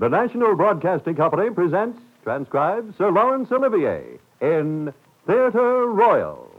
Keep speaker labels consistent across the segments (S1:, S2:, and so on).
S1: The National Broadcasting Company presents, transcribes, Sir Laurence Olivier in Theatre Royal.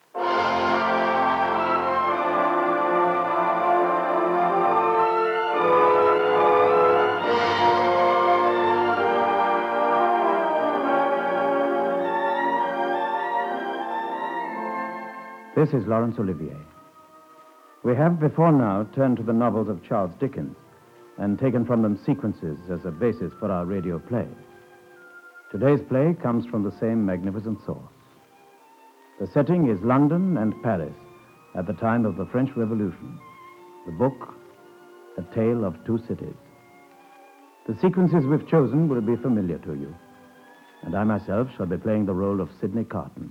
S2: This is Laurence Olivier. We have before now turned to the novels of Charles Dickens and taken from them sequences as a basis for our radio play. Today's play comes from the same magnificent source. The setting is London and Paris at the time of the French Revolution. The book, A Tale of Two Cities. The sequences we've chosen will be familiar to you, and I myself shall be playing the role of Sidney Carton.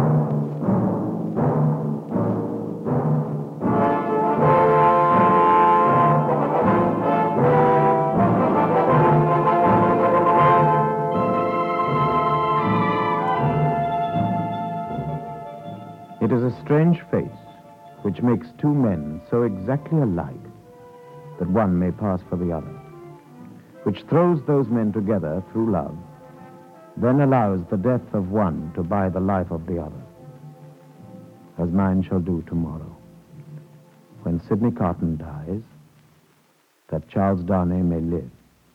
S2: It is a strange face which makes two men so exactly alike that one may pass for the other, which throws those men together through love, then allows the death of one to buy the life of the other, as mine shall do tomorrow, when Sidney Carton dies, that Charles Darnay may live.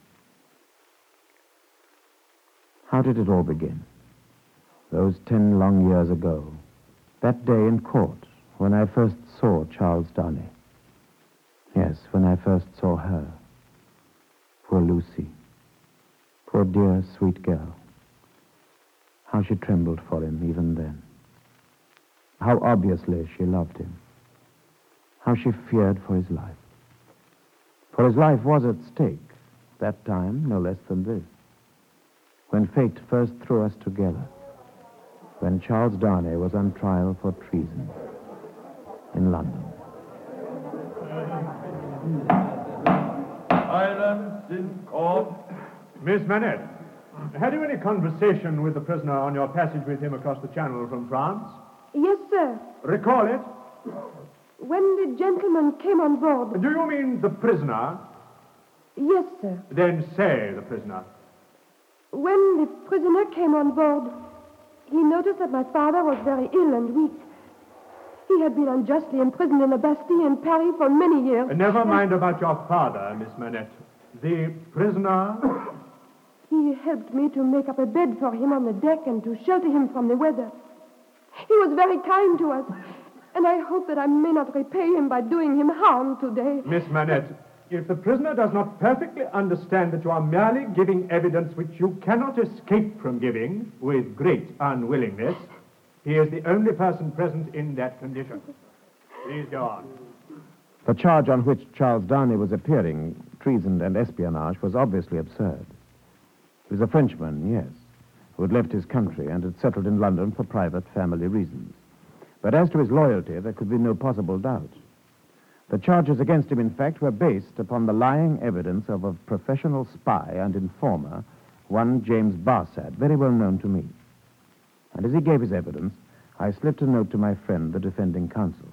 S2: How did it all begin? Those 10 long years ago, that day in court, when I first saw Charles Darnay. Yes, when I first saw her. Poor Lucy. Poor dear, sweet girl. How she trembled for him even then. How obviously she loved him. How she feared for his life. For his life was at stake, that time no less than this. When fate first threw us together. When Charles Darnay was on trial for treason in London.
S3: Silence in court. Miss Manette, had you any conversation with the prisoner on your passage with him across the channel from France?
S4: Yes, sir.
S3: Recall it.
S4: When the gentleman came on board...
S3: Do you mean the prisoner?
S4: Yes, sir.
S3: Then say the prisoner.
S4: When the prisoner came on board, he noticed that my father was very ill and weak. He had been unjustly imprisoned in the Bastille in Paris for many years.
S3: Never mind about your father, Miss Manette. The prisoner?
S4: He helped me to make up a bed for him on the deck and to shelter him from the weather. He was very kind to us, and I hope that I may not repay him by doing him harm today.
S3: Miss Manette, if the prisoner does not perfectly understand that you are merely giving evidence which you cannot escape from giving with great unwillingness, he is the only person present in that condition. Please go on.
S2: The charge on which Charles Darnay was appearing, treason and espionage, was obviously absurd. He was a Frenchman, yes, who had left his country and had settled in London for private family reasons. But as to his loyalty, there could be no possible doubt. The charges against him, in fact, were based upon the lying evidence of a professional spy and informer, one James Barsad, very well known to me. And as he gave his evidence, I slipped a note to my friend, the defending counsel.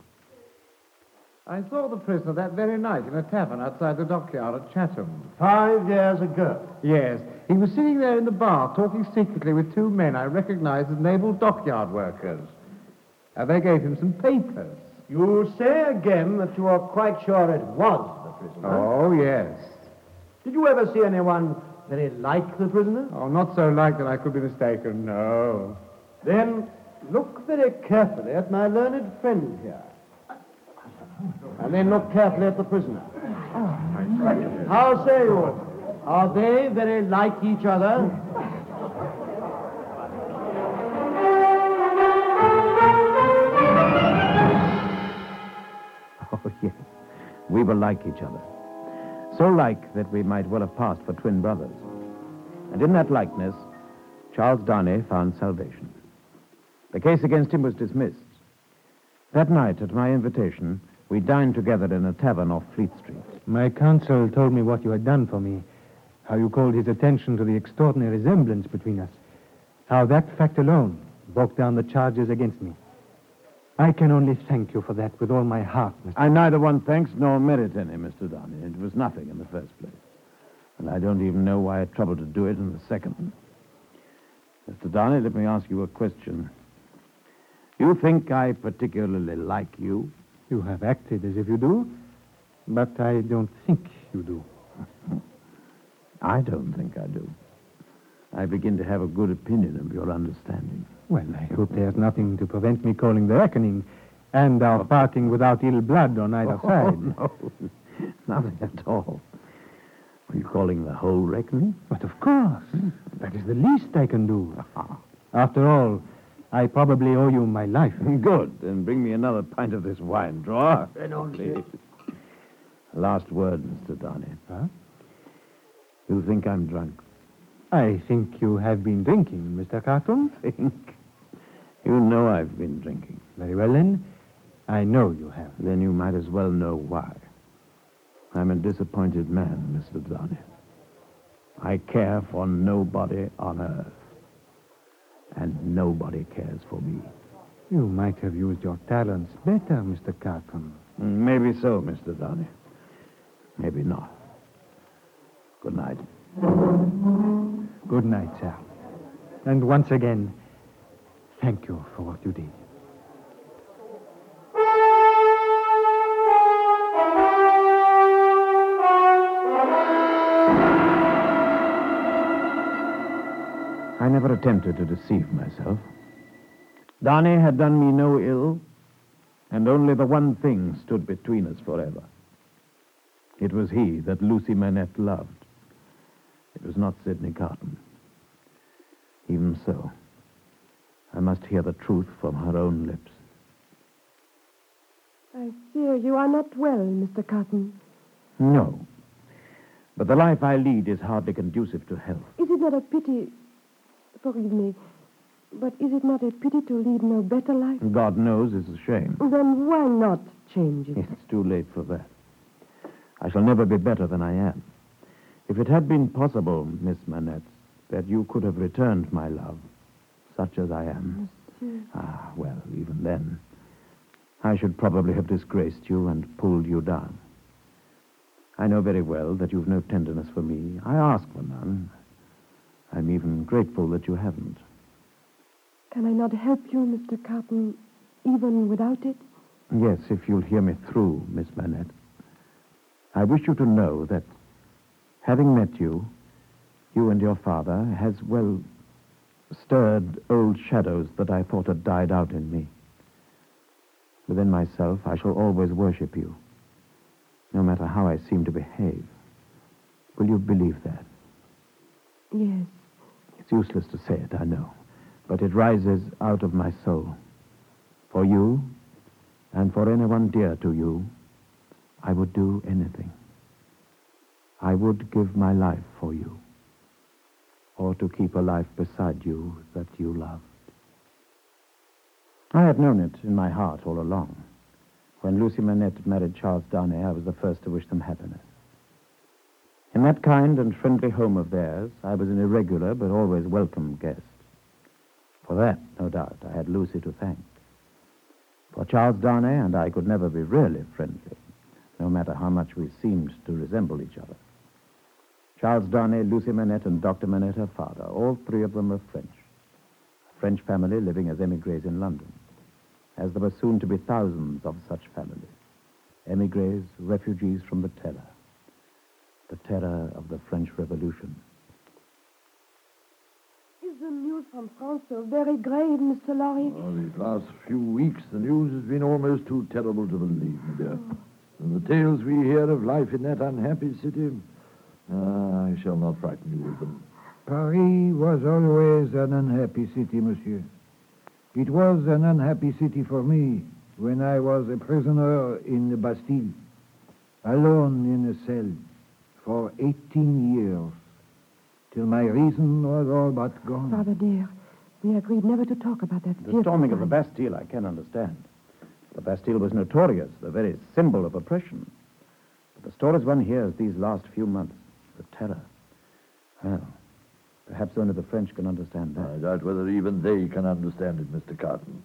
S5: I saw the prisoner that very night in a tavern outside the dockyard at Chatham.
S6: 5 years ago?
S5: Yes. He was sitting there in the bar, talking secretly with two men I recognized as naval dockyard workers. And they gave him some papers.
S6: You say again that you are quite sure it was the prisoner?
S5: Oh, yes.
S6: Did you ever see anyone very like the prisoner?
S5: Oh, not so like that I could be mistaken, no.
S6: Then look very carefully at my learned friend here. And then look carefully at the prisoner. How say you? Are they very like each other?
S2: Oh, yes. We were like each other. So like that we might well have passed for twin brothers. And in that likeness, Charles Darnay found salvation. The case against him was dismissed. That night, at my invitation, we dined together in a tavern off Fleet Street.
S7: My counsel told me what you had done for me, how you called his attention to the extraordinary resemblance between us, how that fact alone broke down the charges against me. I can only thank you for that with all my heart, Mr.
S2: I neither want thanks nor merit any, Mr. Darnay. It was nothing in the first place. And I don't even know why I troubled to do it in the second. Mr. Darnay, let me ask you a question. You think I particularly like you?
S7: You have acted as if you do, but I don't think you do.
S2: I don't think I do. I begin to have a good opinion of your understanding.
S7: Well, I hope there's nothing to prevent me calling the reckoning and our parting without ill blood on either side.
S2: No, nothing at all. Are you calling the whole reckoning?
S7: But of course. That is the least I can do. After all, I probably owe you my life.
S2: Good. Then bring me another pint of this wine, drawer.
S6: Please.
S2: Last word, Mr. Darnay.
S7: Huh?
S2: You think I'm drunk?
S7: I think you have been drinking, Mr. Carton.
S2: Think? You know I've been drinking.
S7: Very well, then. I know you have.
S2: Then you might as well know why. I'm a disappointed man, Mr. Darnay. I care for nobody on earth. And nobody cares for me.
S7: You might have used your talents better, Mr. Carton.
S2: Maybe so, Mr. Darnay. Maybe not. Good night.
S7: Good night, sir. And once again, thank you for what you did.
S2: I never attempted to deceive myself. Darnay had done me no ill, and only the one thing stood between us forever. It was he that Lucy Manette loved. It was not Sidney Carton. Even so, I must hear the truth from her own lips.
S4: I fear you are not well, Mr. Carton.
S2: No, but the life I lead is hardly conducive to health.
S4: Is it not a pity... Forgive me, but is it not a pity to lead no better life?
S2: God knows it's a shame.
S4: Then why not change it?
S2: It's too late for that. I shall never be better than I am. If it had been possible, Miss Manette, that you could have returned my love, such as I am.
S4: Monsieur.
S2: Well, even then, I should probably have disgraced you and pulled you down. I know very well that you've no tenderness for me. I ask for none. I'm even grateful that you haven't.
S4: Can I not help you, Mr. Carton, even without it?
S2: Yes, if you'll hear me through, Miss Manette. I wish you to know that, having met you, you and your father has, well, stirred old shadows that I thought had died out in me. Within myself, I shall always worship you, no matter how I seem to behave. Will you believe that?
S4: Yes.
S2: It's useless to say it, I know, but it rises out of my soul. For you, and for anyone dear to you, I would do anything. I would give my life for you, or to keep a life beside you that you loved. I had known it in my heart all along. When Lucy Manette married Charles Darnay, I was the first to wish them happiness. In that kind and friendly home of theirs, I was an irregular but always welcome guest. For that, no doubt, I had Lucy to thank. For Charles Darnay and I could never be really friendly, no matter how much we seemed to resemble each other. Charles Darnay, Lucy Manette, and Dr. Manette, her father, all three of them were French. A French family living as emigres in London, as there were soon to be thousands of such families. Emigres, refugees from the terror of the French Revolution.
S4: Is the news from France so very grave, Mr. Lorry?
S8: These last few weeks, the news has been almost too terrible to believe, my dear. And the tales we hear of life in that unhappy city, I shall not frighten you with them.
S5: Paris was always an unhappy city, monsieur. It was an unhappy city for me when I was a prisoner in the Bastille, alone in a cell for 18 years, till my reason was all but gone.
S4: Father dear, we agreed never to talk about that
S2: The
S4: fearful
S2: storming of the
S4: time.
S2: Bastille I can understand. The Bastille was notorious, the very symbol of oppression. But the stories one hears these last few months, the terror. Well, perhaps only the French can understand
S8: I
S2: that.
S8: doubt whether even they can understand it, Mr. Carton.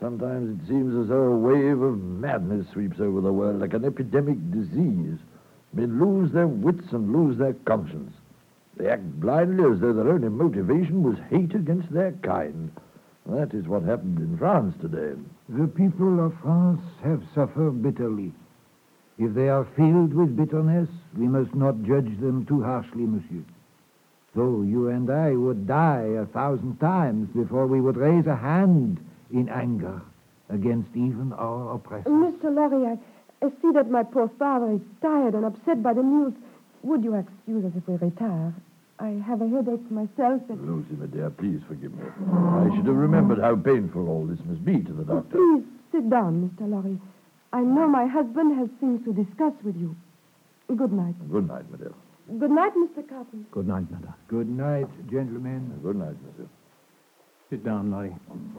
S8: Sometimes it seems as though a wave of madness sweeps over the world like an epidemic disease. Men lose their wits and lose their conscience. They act blindly as though their only motivation was hate against their kind. That is what happened in France today.
S5: The people of France have suffered bitterly. If they are filled with bitterness, we must not judge them too harshly, monsieur. Though you and I would die 1,000 times before we would raise a hand in anger against even our oppressors.
S4: Mr. Lorry, I see that my poor father is tired and upset by the news. Would you excuse us if we retire? I have a headache myself.
S8: Lucy, my dear, please forgive me. I should have remembered how painful all this must be to the doctor.
S4: Please sit down, Mr. Lorry. I know my husband has things to discuss with you. Good night.
S8: Good night, my dear.
S4: Good night, Mr. Carton.
S2: Good night, madame.
S5: Good night, gentlemen.
S8: Good night, monsieur.
S7: Sit down, Laurie.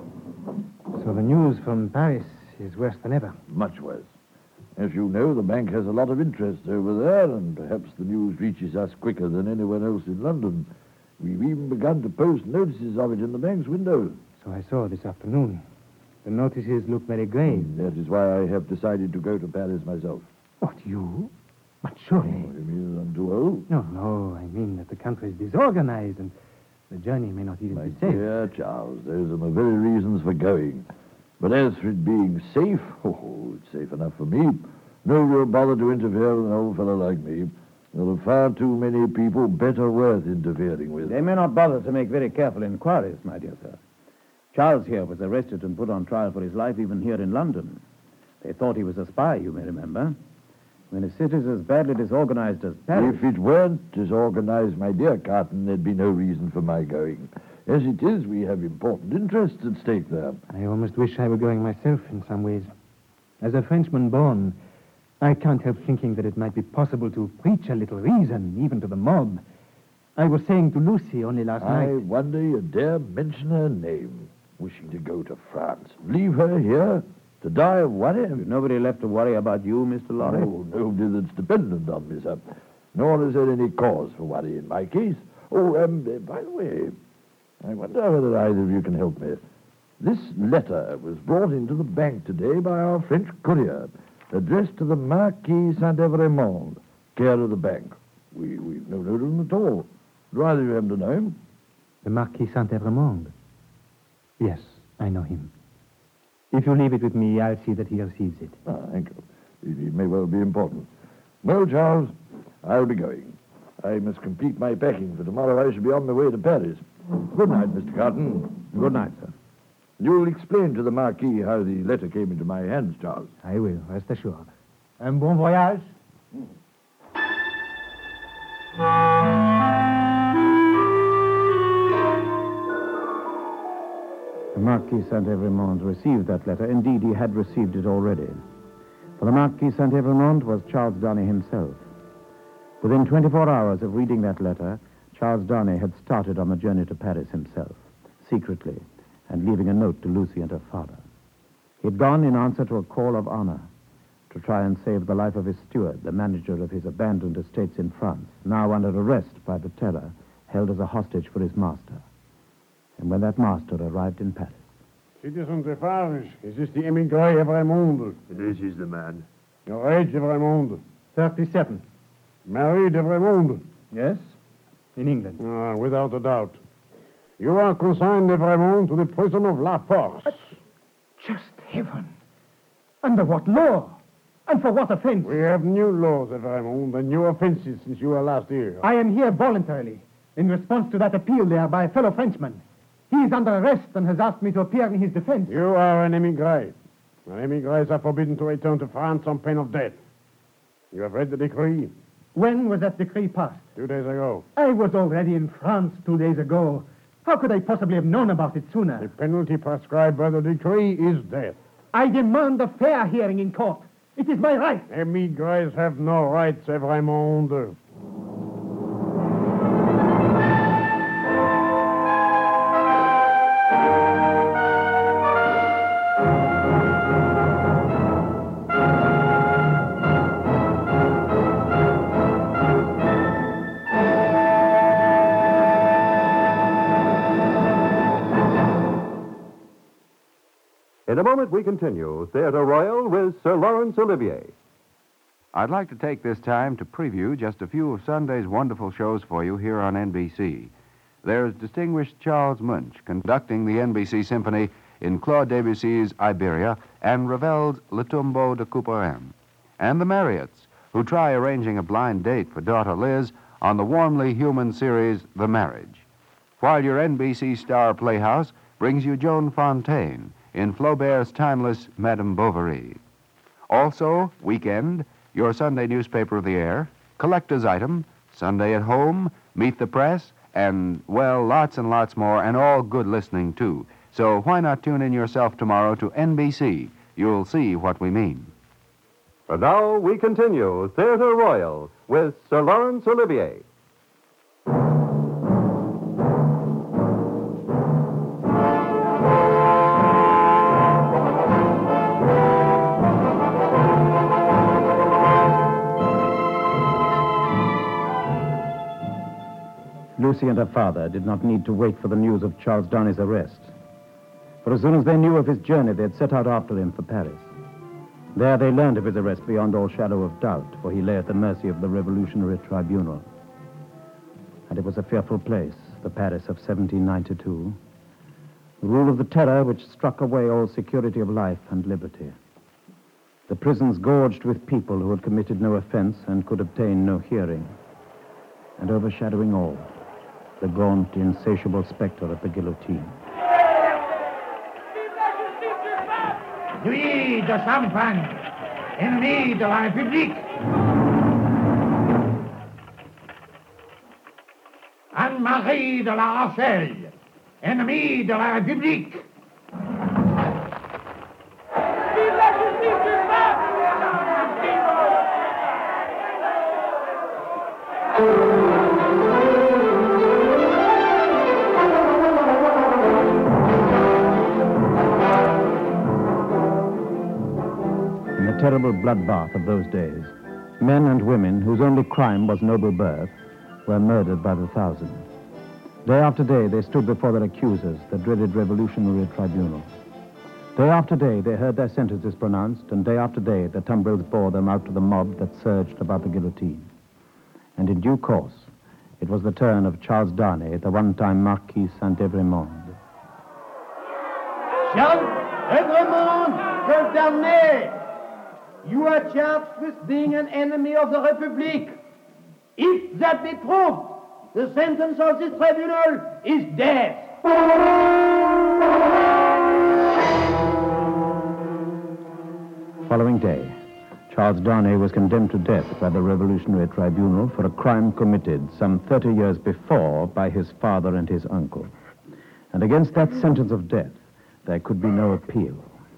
S7: So the news from Paris is worse than ever.
S8: Much worse. As you know, the bank has a lot of interest over there, and perhaps the news reaches us quicker than anyone else in London. We've even begun to post notices of it in the bank's window.
S7: So I saw this afternoon. The notices look very grave.
S8: That is why I have decided to go to Paris myself.
S7: What, you? But surely...
S8: Oh, you mean I'm too old?
S7: No, I mean that the country is disorganized and the journey may not even
S8: My
S7: be safe.
S8: dear Charles, those are my very reasons for going. But as for it being safe, it's safe enough for me. No real bother to interfere with an old fellow like me. There are far too many people better worth interfering with.
S9: They may not bother to make very careful inquiries, my dear sir. Charles here was arrested and put on trial for his life even here in London. They thought he was a spy, you may remember. When a city is as badly disorganized as Paris...
S8: If it weren't disorganized, my dear Carton, there'd be no reason for my going. As it is, we have important interests at stake there.
S7: I almost wish I were going myself in some ways. As a Frenchman born, I can't help thinking that it might be possible to preach a little reason, even to the mob. I was saying to Lucy only last
S8: I
S7: night...
S8: wonder you dare mention her name. Wishing to go to France. Leave her here to die of worry.
S9: There's nobody left to worry about you, Mr. Lorry.
S8: Oh, nobody that's dependent on me, sir. Nor is there any cause for worry in my case. Oh, by the way, I wonder whether either of you can help me. This letter was brought into the bank today by our French courier, addressed to the Marquis Saint-Evremond, care of the bank. We've no note of him at all. Do either of you happen to know him?
S7: The Marquis Saint-Evremond? Yes, I know him. If you leave it with me, I'll see that he receives it.
S8: Thank you. It may well be important. Well, Charles, I'll be going. I must complete my packing, for tomorrow I shall be on my way to Paris. Good night, Mr. Carton.
S9: Good night, sir.
S8: You'll explain to the Marquis how the letter came into my hands, Charles.
S7: I will, rest assured. Un bon voyage.
S2: The Marquis Saint-Evremond received that letter. Indeed, he had received it already. For the Marquis Saint-Evremond was Charles Darnay himself. Within 24 hours of reading that letter, Charles Darnay had started on the journey to Paris himself, secretly, and leaving a note to Lucy and her father. He had gone in answer to a call of honor to try and save the life of his steward, the manager of his abandoned estates in France, now under arrest by the Terror, held as a hostage for his master. And when that master arrived in Paris...
S10: Citizen Defarge, is this the émigré Evrémonde?
S11: This is the man.
S10: Your age, Evrémonde?
S7: 37.
S10: Married, Evrémonde?
S7: Yes? In England.
S10: Without a doubt. You are consigned, Evrémonde, to the prison of La Force.
S7: Just heaven. Under what law? And for what offense?
S10: We have new laws, Evrémonde, and new offenses since you were last here.
S7: I am here voluntarily, in response to that appeal there by a fellow Frenchman. He is under arrest and has asked me to appear in his defense.
S10: You are an émigré. Émigrés are forbidden to return to France on pain of death. You have read the decree?
S7: When was that decree passed?
S10: 2 days ago.
S7: I was already in France 2 days ago. How could I possibly have known about it sooner?
S10: The penalty prescribed by the decree is death.
S7: I demand a fair hearing in court. It is my right.
S10: Émigrés have no rights, Evrémonde.
S1: In a moment, we continue Theatre Royal with Sir Laurence Olivier.
S11: I'd like to take this time to preview just a few of Sunday's wonderful shows for you here on NBC. There's distinguished Charles Munch conducting the NBC Symphony in Claude Debussy's Iberia and Ravel's Le Tombeau de Couperin. And the Marriotts, who try arranging a blind date for daughter Liz on the warmly human series The Marriage. While your NBC Star Playhouse brings you Joan Fontaine in Flaubert's timeless Madame Bovary. Also, Weekend, your Sunday newspaper of the air, collector's item, Sunday at Home, Meet the Press, and, well, lots and lots more, and all good listening, too. So why not tune in yourself tomorrow to NBC? You'll see what we mean.
S1: And now we continue Theatre Royal with Sir Laurence Olivier.
S9: Lucy and her father did not need to wait for the news of Charles Darnay's arrest. For as soon as they knew of his journey, they had set out after him for Paris. There they learned of his arrest beyond all shadow of doubt, for he lay at the mercy of the Revolutionary Tribunal. And it was a fearful place, the Paris of 1792. The rule of the terror which struck away all security of life and liberty. The prisons gorged with people who had committed no offense and could obtain no hearing. And overshadowing all, the gaunt, insatiable specter of the guillotine.
S12: Nuit de champagne, ennemi de la République. Anne-Marie de la Rochelle, ennemi de la République. Vive la justice du
S9: In the terrible bloodbath of those days, men and women whose only crime was noble birth were murdered by the thousands. Day after day, they stood before their accusers, the dreaded Revolutionary Tribunal. Day after day, they heard their sentences pronounced, and day after day, the tumbrils bore them out to the mob that surged about the guillotine. And in due course, it was the turn of Charles Darnay, the one-time Marquis Saint-Evremond.
S6: Charles Evremond de Darnay, you are charged with being an enemy of the Republic. If that be proved, the sentence of this tribunal is death.
S9: Following day, Charles Darnay was condemned to death by the Revolutionary Tribunal for a crime committed some 30 years before by his father and his uncle. And against that sentence of death, there could be no appeal.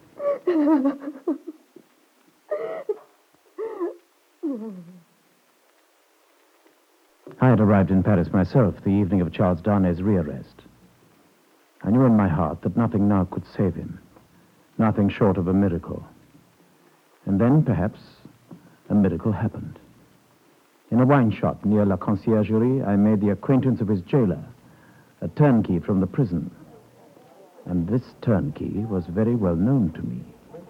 S9: I had arrived in Paris myself the evening of Charles Darnay's rearrest. I knew in my heart that nothing now could save him, nothing short of a miracle. And then, perhaps, a miracle happened. In a wine shop near La Conciergerie, I made the acquaintance of his jailer, a turnkey from the prison. And this turnkey was very well known to me.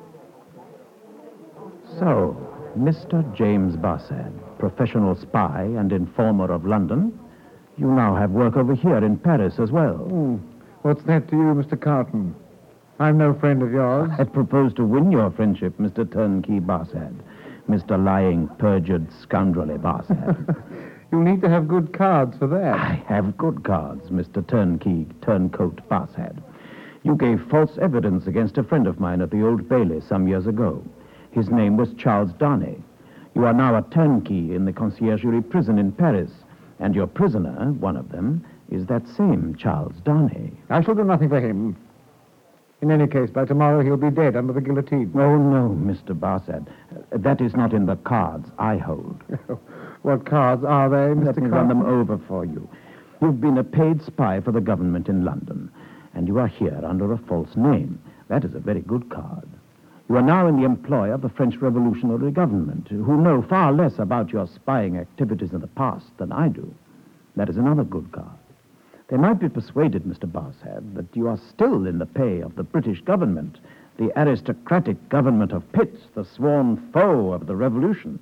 S9: So, Mr. James Barsad, professional spy and informer of London, you now have work over here in Paris as well.
S5: Oh, what's that to you, Mr. Carton? I'm no friend of yours.
S9: I propose to win your friendship, Mr. Turnkey Barsad. Mr. Lying, perjured, scoundrelly Barsad.
S5: You'll need to have good cards for that.
S9: I have good cards, Mr. Turnkey, Turncoat Barsad. You gave false evidence against a friend of mine at the Old Bailey some years ago. His name was Charles Darnay. You are now a turnkey in the Conciergerie prison in Paris, and your prisoner, one of them, is that same Charles Darnay.
S5: I shall do nothing for him. In any case, by tomorrow he'll be dead under the guillotine.
S9: Oh, no, Mr. Barsad. That is not in the cards I hold.
S5: What cards are they, Mr.
S9: Let me run them over for you. You've been a paid spy for the government in London, and you are here under a false name. That is a very good card. You are now in the employ of the French Revolutionary government, who know far less about your spying activities in the past than I do. That is another good card. They might be persuaded, Mr. Barsad, that you are still in the pay of the British government, the aristocratic government of Pitt, the sworn foe of the Revolution.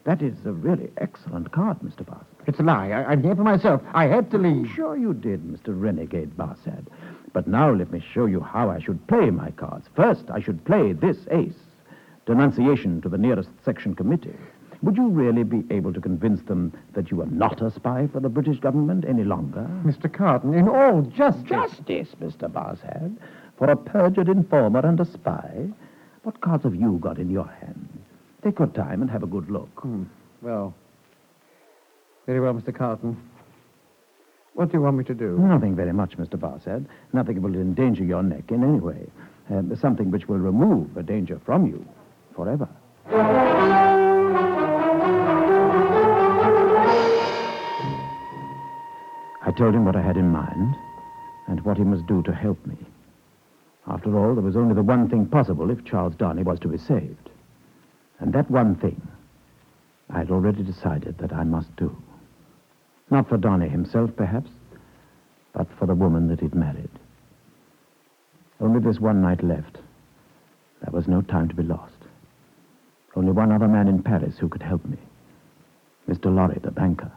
S9: That is a really excellent card, Mr. Barsad.
S12: It's a lie. I'm here for myself. I had to leave.
S9: Sure you did, Mr. Renegade Barsad. But now let me show you how I should play my cards. First, I should play this ace. Denunciation to the nearest section committee. Would you really be able to convince them that you are not a spy for the British government any longer?
S12: Mr. Carton, in all justice.
S9: Justice, Mr. Barsad. For a perjured informer and a spy. What cards have you got in your hand? Take your time and have a good look.
S12: Well, very well, Mr. Carton. What do you want me to do?
S9: Nothing very much, Mr. Barsad. Nothing will endanger your neck in any way. Something which will remove a danger from you forever. I told him what I had in mind and what he must do to help me. After all, there was only the one thing possible if Charles Darnay was to be saved. And that one thing, I had already decided that I must do. Not for Darnay himself, perhaps, but for the woman that he'd married. Only this one night left. There was no time to be lost. Only one other man in Paris who could help me. Mr. Lorry, the banker.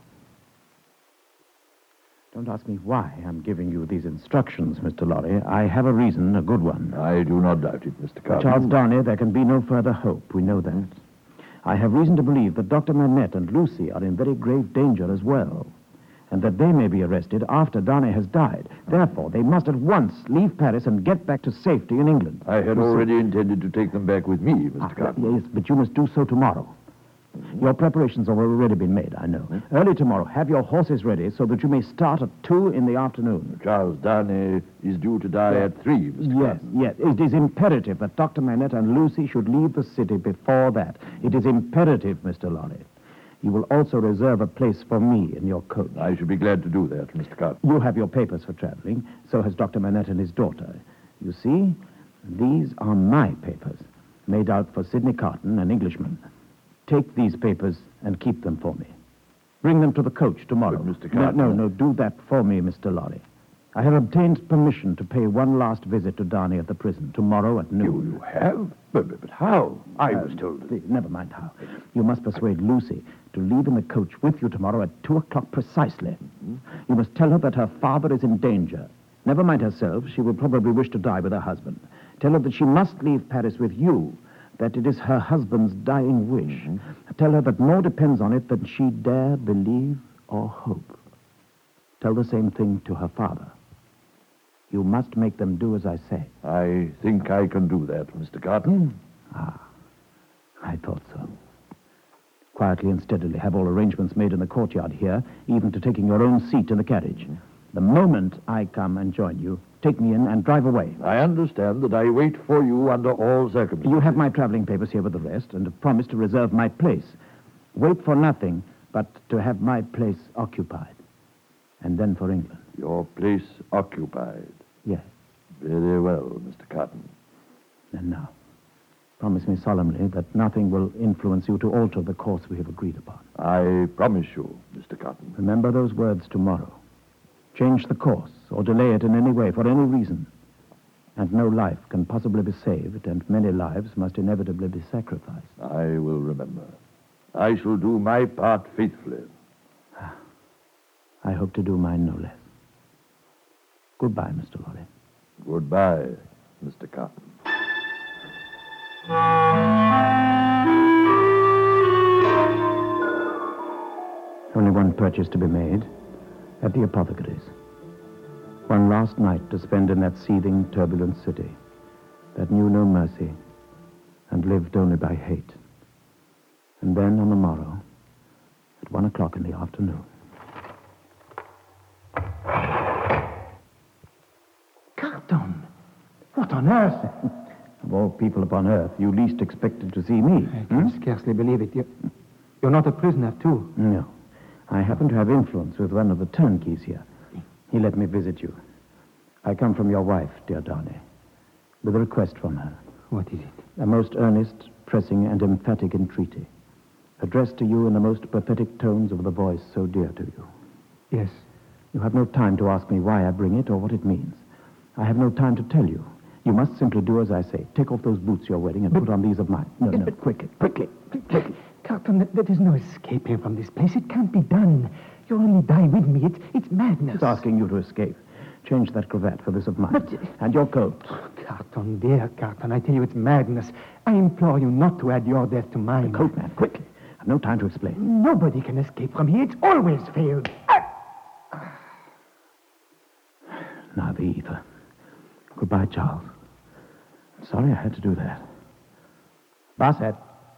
S9: Don't ask me why I'm giving you these instructions, Mr. Lorry. I have a reason, a good one.
S8: I do not doubt it, Mr. Carton.
S9: Charles Darnay, there can be no further hope. We know that. I have reason to believe that Dr. Manette and Lucy are in very grave danger as well, and that they may be arrested after Darnay has died. Therefore, they must at once leave Paris and get back to safety in England.
S8: I had already intended to take them back with me, Mr. Carton.
S9: Yes, but you must do so tomorrow. Your preparations have already been made, I know. Early tomorrow, have your horses ready so that you may start at 2 in the afternoon.
S8: Charles Darnay is due to die at 3, Mr. Carton.
S9: Yes. It is imperative that Dr. Manette and Lucy should leave the city before that. It is imperative, Mr. Lorry. You will also reserve a place for me in your coach.
S8: I should be glad to do that, Mr. Carton.
S9: You have your papers for traveling. So has Dr. Manette and his daughter. You see, these are my papers, made out for Sidney Carton, an Englishman. Take these papers and keep them for me. Bring them to the coach tomorrow.
S8: But, Mr. Carton...
S9: No, do that for me, Mr. Lorry. I have obtained permission to pay one last visit to Darnay at the prison, tomorrow at noon.
S8: You have? But how? I was told...
S9: Never mind how. You must persuade Lucy to leave in the coach with you tomorrow at 2 o'clock precisely. You must tell her that her father is in danger. Never mind herself. She will probably wish to die with her husband. Tell her that she must leave Paris with you, that it is her husband's dying wish. Tell her that more depends on it than she dare believe or hope. Tell the same thing to her father. You must make them do as I say.
S8: I think I can do that, Mr. Carton.
S9: I thought so. Quietly and steadily have all arrangements made in the courtyard here, even to taking your own seat in the carriage. The moment I come and join you, take me in and drive away.
S8: I understand that I wait for you under all circumstances.
S9: You have my traveling papers here with the rest, and have promised to reserve my place. Wait for nothing but to have my place occupied. And then for England.
S8: Your place occupied?
S9: Yes.
S8: Very well, Mr. Carton.
S9: And now, promise me solemnly that nothing will influence you to alter the course we have agreed upon.
S8: I promise you, Mr. Carton.
S9: Remember those words tomorrow. Change the course or delay it in any way for any reason. And no life can possibly be saved, and many lives must inevitably be sacrificed.
S8: I will remember. I shall do my part faithfully.
S9: I hope to do mine no less. Goodbye, Mr. Lorry.
S8: Goodbye, Mr. Carton.
S9: Only one purchase to be made, at the apothecary's. One last night to spend in that seething, turbulent city that knew no mercy and lived only by hate. And then on the morrow, at 1 o'clock in the afternoon.
S12: Carton! What on earth?
S9: Of all people upon earth, you least expected to see me.
S12: I can scarcely believe it. You're not a prisoner, too?
S9: No. I happen to have influence with one of the turnkeys here. He let me visit you. I come from your wife, dear Darnay, with a request from her.
S12: What is it?
S9: A most earnest, pressing, and emphatic entreaty, addressed to you in the most pathetic tones of the voice so dear to you.
S12: Yes.
S9: You have no time to ask me why I bring it or what it means. I have no time to tell you. You must simply do as I say. Take off those boots you're wearing and put on these of mine. No, quickly.
S7: Carton, there's no escaping from this place. It can't be done. You'll only die with me. It's madness.
S9: It's asking you to escape. Change that cravat for this of mine.
S7: But...
S9: And your coat.
S7: Carton, dear Carton, I tell you it's madness. I implore you not to add your death to mine.
S9: The coat, man, quickly. I've no time to explain.
S7: Nobody can escape from here. It's always failed.
S9: Now, the ether. Goodbye, Charles. I'm sorry I had to do that. Bassett.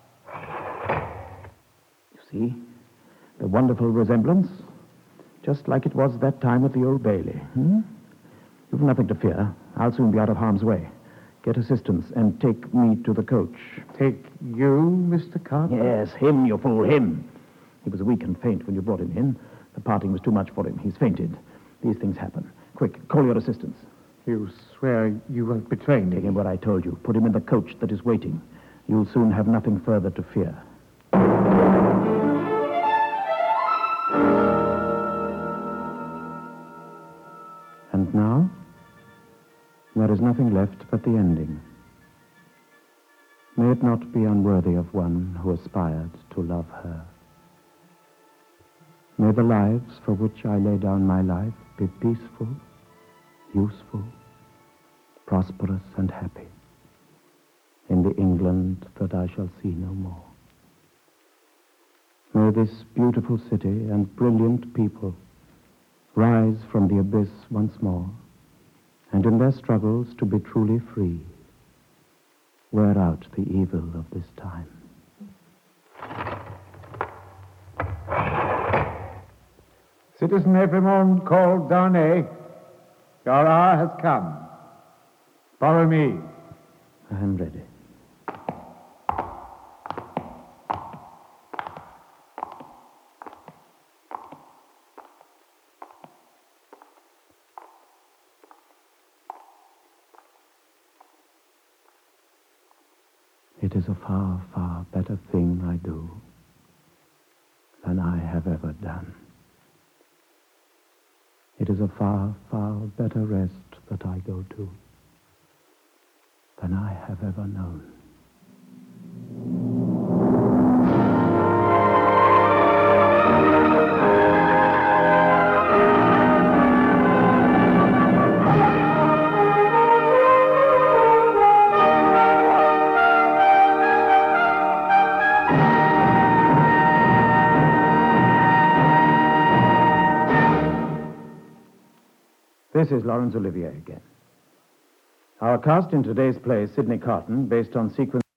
S9: You see? The wonderful resemblance? Just like it was that time at the Old Bailey. You've nothing to fear. I'll soon be out of harm's way. Get assistance and take me to the coach.
S7: Take you, Mr. Carton?
S9: Yes, him, you fool, him. He was weak and faint when you brought him in. The parting was too much for him. He's fainted. These things happen. Quick, call your assistants.
S7: You swear you won't betray me?
S9: Take him what I told you. Put him in the coach that is waiting. You'll soon have nothing further to fear.
S2: And now, there is nothing left but the ending. May it not be unworthy of one who aspired to love her. May the lives for which I lay down my life be peaceful, useful, prosperous, and happy in the England that I shall see no more. May this beautiful city and brilliant people rise from the abyss once more, and in their struggles to be truly free, wear out the evil of this time.
S3: Citizen Evremond called Darnay. Your hour has come. Follow me.
S2: I am ready. It is a far, far better thing I do than I have ever done. It is a far, far better rest that I go to than I have ever known.
S9: This is Laurence Olivier again. Our cast in today's play, Sidney Carton, based on sequence